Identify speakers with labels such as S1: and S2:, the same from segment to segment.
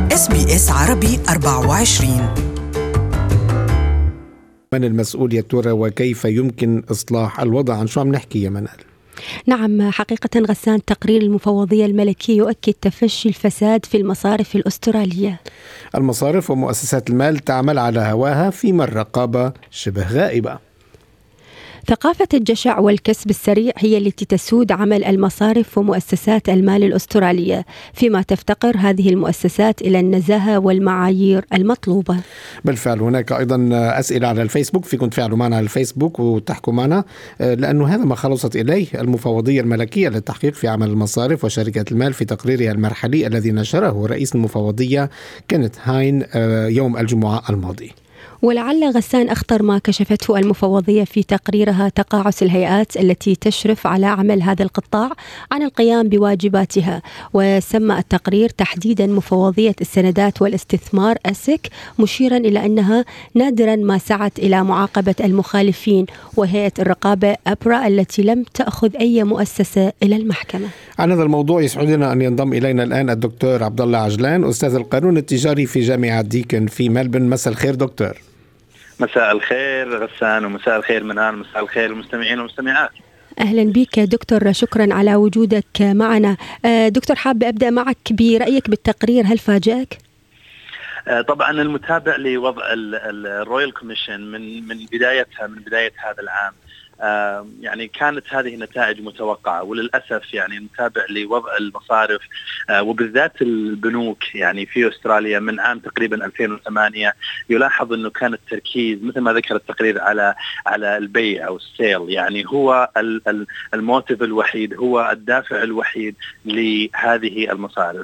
S1: SBS عربي 24.
S2: من المسؤول يا ترى وكيف يمكن إصلاح الوضع؟ عن شو عم نحكي يا منال؟
S3: نعم، حقيقة غسان، تقرير المفوضية الملكية يؤكد تفشي الفساد في المصارف الأسترالية.
S2: المصارف ومؤسسات المال تعمل على هواها، فيما الرقابة شبه غائبة.
S3: ثقافة الجشع والكسب السريع هي التي تسود عمل المصارف ومؤسسات المال الأسترالية، فيما تفتقر هذه المؤسسات إلى النزاهة والمعايير المطلوبة.
S2: بالفعل هناك أيضا أسئلة على الفيسبوك، فيكم تفاعلوا معنا على الفيسبوك وتحكوا معنا، لأنه هذا ما خلصت إليه المفوضية الملكية للتحقيق في عمل المصارف وشركات المال في تقريرها المرحلي الذي نشره رئيس المفوضية كينيث هاين يوم الجمعة الماضي.
S3: ولعل غسان أخطر ما كشفته المفوضية في تقريرها تقاعس الهيئات التي تشرف على عمل هذا القطاع عن القيام بواجباتها. وسمى التقرير تحديدا مفوضية السندات والاستثمار أسك، مشيرا إلى أنها نادرا ما سعت إلى معاقبة المخالفين، وهيئة الرقابة أبرا التي لم تأخذ أي مؤسسة إلى المحكمة.
S2: عن هذا الموضوع يسعدنا أن ينضم إلينا الآن الدكتور عبد الله عجلان، أستاذ القانون التجاري في جامعة ديكن في ملبن. مساء الخير دكتور.
S4: مساء الخير غسان، ومساء الخير منال، مساء الخير المستمعين والمستمعات.
S3: أهلا بك دكتور، شكرا على وجودك معنا. دكتور، حاب أبدأ معك برأيك بالتقرير، هل فاجأك؟
S4: طبعا المتابع لوضع الرويال كوميشن من بداية هذا العام، يعني كانت هذه النتائج متوقعة، وللأسف يعني المتابع لوضع المصارف وبالذات البنوك يعني في أستراليا من عام تقريبا 2008 يلاحظ أنه كان التركيز مثل ما ذكر التقرير على البيع أو السيل، يعني هو الموتيف الوحيد، هو الدافع الوحيد لهذه المصارف.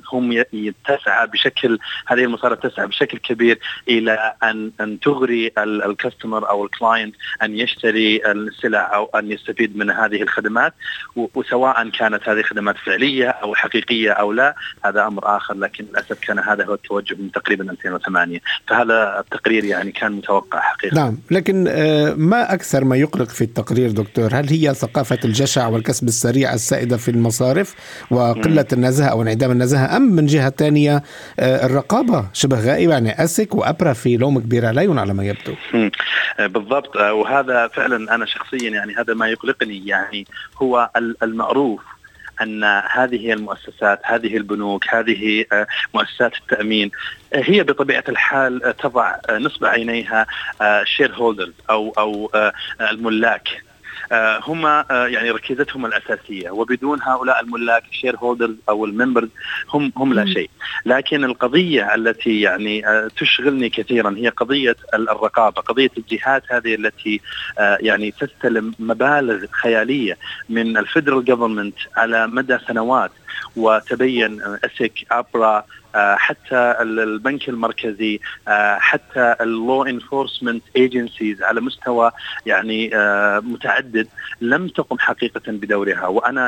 S4: هذه المصارف تسعى بشكل كبير إلى أن تغري الكاستمر أو الكلاينت أن يشتري السلع أو أن يستفيد من هذه الخدمات، وسواء كانت هذه خدمات فعلية أو حقيقية أو لا هذا أمر آخر، لكن للأسف كان هذا هو التوجه من تقريبا 2008. فهذا التقرير يعني كان متوقع حقيقة.
S2: نعم، لكن ما أكثر ما يقلق في التقرير دكتور؟ هل هي ثقافة الجشع والكسب السريع السائدة في المصارف وقلة النزاهة أو انعدام النزاهة، أم من جهة ثانية الرقابة شبه غائبة؟ يعني أسك وأبرا في لوم كبير عليهم على ما يبدو.
S4: بالضبط، وهذا فعلا أنا شخصيا يعني هذا ما يقلقني. يعني هو المعروف أن هذه المؤسسات، هذه البنوك، هذه مؤسسات التأمين هي بطبيعة الحال تضع نصب عينيها شير هولدرز أو الملاك، هم يعني ركيزتهم الأساسية، وبدون هؤلاء الملاك الشير هولدرز أو الممبرز هم لا شيء. لكن القضية التي يعني تشغلني كثيرا هي قضية الرقابة، قضية الجهات هذه التي يعني تستلم مبالغ خيالية من الفيدرال جوفرمنت على مدى سنوات، وتبين أسك، أبرا، حتى البنك المركزي، حتى اللو انفورسمنت ايجنسيز على مستوى يعني متعدد لم تقم حقيقة بدورها. وأنا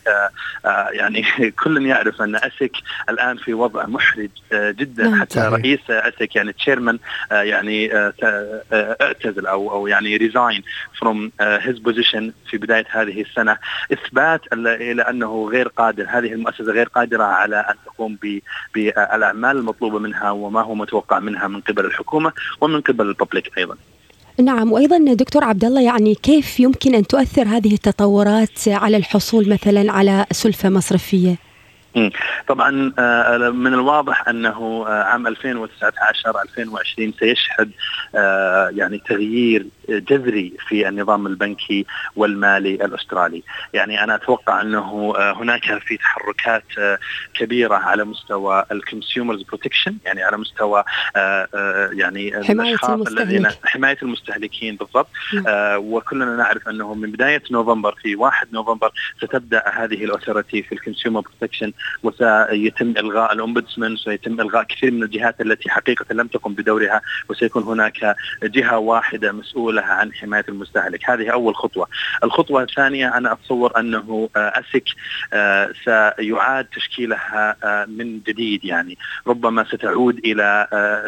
S4: يعني كل يعرف أن أسك الآن في وضع محرج جدا. حتى رئيس أسك يعني تشيرمان يعني اعتزل أو يعني ريزاين فروم his position في بداية هذه السنة، إثبات إلى أنه غير قادر، هذه المؤسسة غير قادرة على أن تقوم بالأعمال المطلوبة منها وما هو متوقع منها من قبل الحكومة ومن قبل الببليك أيضا.
S3: نعم، وأيضا دكتور عبد الله، يعني كيف يمكن أن تؤثر هذه التطورات على الحصول مثلا على سلفة مصرفية؟
S4: طبعا من الواضح أنه عام 2019-2020 سيشهد يعني تغيير جذري في النظام البنكي والمالي الأسترالي. يعني أنا أتوقع أنه هناك في تحركات كبيرة على مستوى الكونسيومرز بروتكشن، يعني على مستوى يعني حماية المستهلكين بالضبط. وكلنا نعرف أنه من بداية نوفمبر، في 1 نوفمبر ستبدأ هذه الأوثوريتي في الكونسيومر بروتكشن، وسيتم إلغاء الأومبودسمان، وسيتم إلغاء كثير من الجهات التي حقيقة لم تقم بدورها، وسيكون هناك جهة واحدة مسؤولة عن حماية المستهلك. هذه أول خطوة. الخطوة الثانية أنا أتصور أنه أسك سيعاد تشكيلها من جديد، يعني ربما ستعود إلى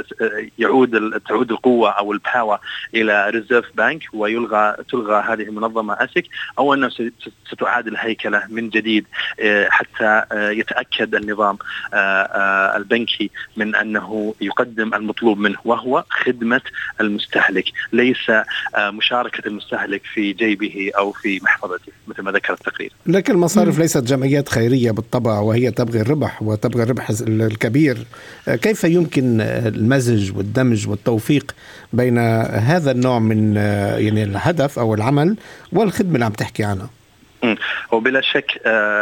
S4: تعود القوة أو الباور إلى ريزيرف بانك، تلغى هذه المنظمة أسك، أو أنه ستعاد الهيكلة من جديد حتى يتأكد النظام البنكي من أنه يقدم المطلوب منه، وهو خدمة المستهلك، ليس مشاركة المستهلك في جيبه أو في محفظته مثل ما ذكر التقرير.
S2: لكن المصارف ليست جمعيات خيرية بالطبع، وهي تبغي الربح وتبغي الربح الكبير. كيف يمكن المزج والدمج والتوفيق بين هذا النوع من يعني الهدف أو العمل والخدمة اللي عم تحكي عنها؟
S4: وبلا شك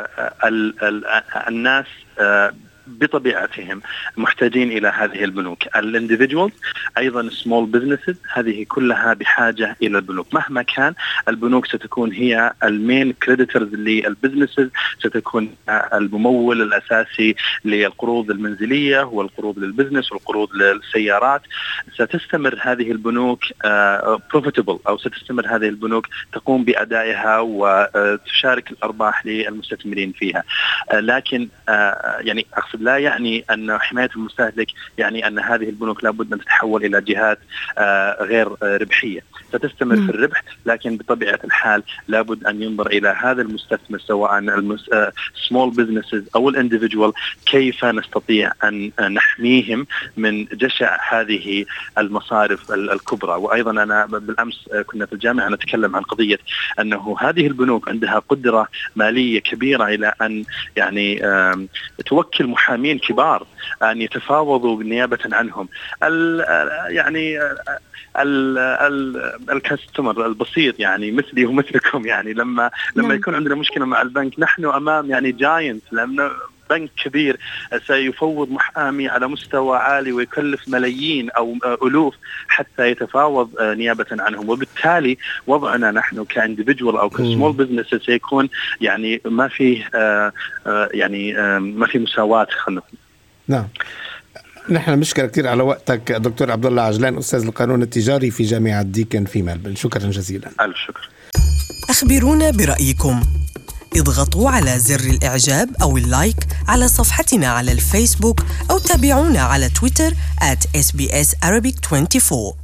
S4: الناس بطبيعتهم محتاجين إلى هذه البنوك. الانديفيدوالز أيضا سمول بزنسز هذه كلها بحاجة إلى البنوك. مهما كان البنوك ستكون هي المين كريديتورز للبزنسز، ستكون الممول الأساسي للقروض المنزلية والقروض للبزنس والقروض للسيارات. ستستمر هذه البنوك بروفيتبل، أو ستستمر هذه البنوك تقوم بأدائها وتشارك الأرباح للمستثمرين فيها. لكن يعني أقصد لا يعني أن حماية المستهلك يعني أن هذه البنوك لابد أن تتحول إلى جهات غير ربحية. ستستمر في الربح، لكن بطبيعة الحال لابد أن ينظر إلى هذا المستثمر سواء small businesses أو الانديفيدوال، كيف نستطيع أن نحميهم من جشع هذه المصارف الكبرى. وأيضا أنا بالأمس كنا في الجامعة نتكلم عن قضية أنه هذه البنوك عندها قدرة مالية كبيرة إلى أن يعني توكل محامين كبار أن يتفاوضوا بالنيابة عنهم. يعني الكاستمر البسيط يعني مثلي ومثلكم، يعني لما يكون عندنا مشكلة مع البنك نحن أمام يعني جاينت، لأنه بنك كبير سيفوض محامي على مستوى عالي ويكلف ملايين أو ألوف حتى يتفاوض نيابة عنهم، وبالتالي وضعنا نحن كانديفيدوال أو كسمول بزنس سيكون يعني ما فيه يعني ما في مساواة.
S2: نعم. نحن نشكر كثير على وقتك دكتور عبد الله عجلان، أستاذ القانون التجاري في جامعة ديكن في ملبورن. شكرا جزيلا.
S4: ألف شكر.
S1: أخبرونا برأيكم، اضغطوا على زر الإعجاب أو اللايك على صفحتنا على الفيسبوك، أو تابعونا على تويتر @SBS Arabic 24.